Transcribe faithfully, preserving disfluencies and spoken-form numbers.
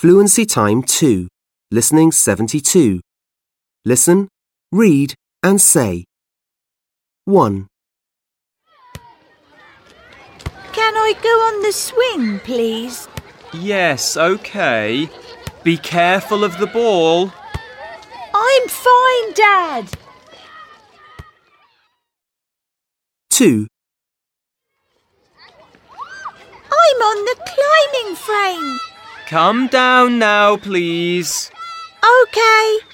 Fluency Time two. Listening seventy-two. Listen, read and say. one. Can I go on the swing, please? Yes, OK. Be careful of the ball. I'm fine, Dad. two. I'm on the climbing frame. Come down now, please. OK.